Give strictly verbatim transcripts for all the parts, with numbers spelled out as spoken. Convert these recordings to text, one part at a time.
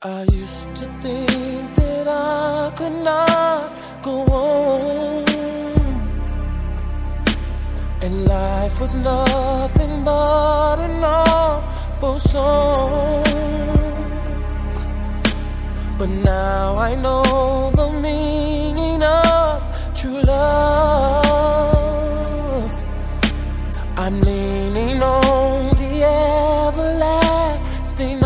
I used to think that I could not go on, and life was nothing but an awful song. But now I know the meaning of true love. I'm leaning on the everlasting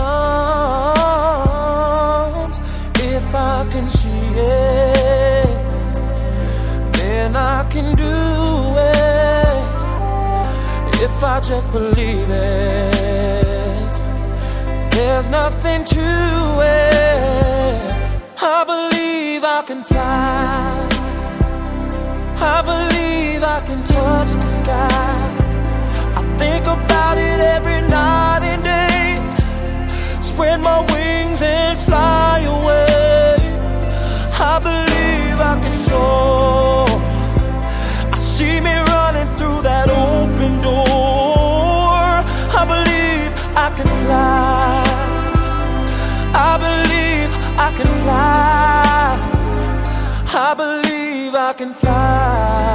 arms. If I can see it, then I can do it. If I just believe it, there's nothing to it. I believe I can fly. I believe I can touch the sky. I think about it every night and day. Spread my wings and fly away. I believe I can soar. I see me running through that open door. I believe I can fly. I believe I can fly. I believe I can fly.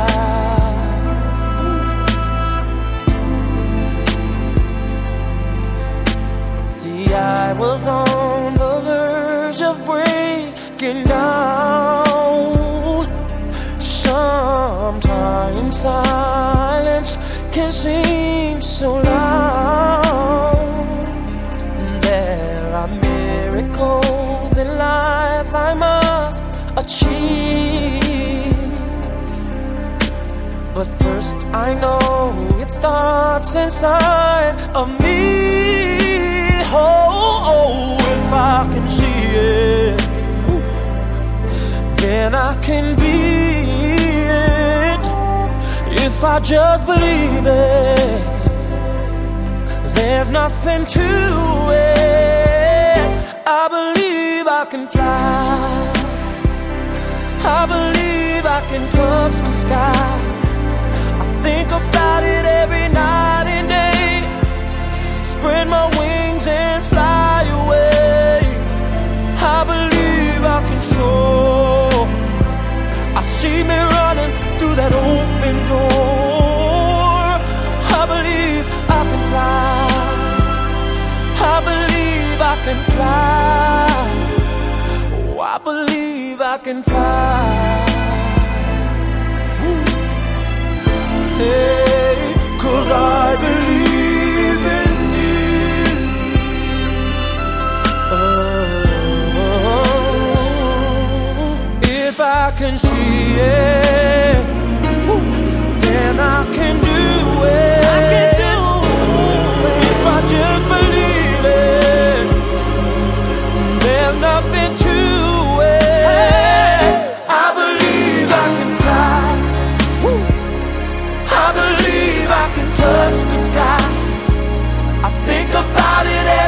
See, I was on the verge of breaking down. Sometimes silence can seem so loud. There are miracles in life I must achieve, but first I know it starts inside of me. Oh, oh, if I can see it, then I can be it. If I just believe it, there's nothing to it. I believe I can fly. I believe I can touch the sky. I think about it every night and day. Spread my wings and fly away. I believe I can soar. I see me running through that open door. I believe I can fly. I believe I can fly. Oh, I believe I can fly. Woo. Hey, 'cause I believe in you. Oh, if I can see it, woo, then I can do it. I can do it. If I just believe it, there's nothing to it. Hey, I believe I can fly. Woo. I believe I can touch the sky. I think about it every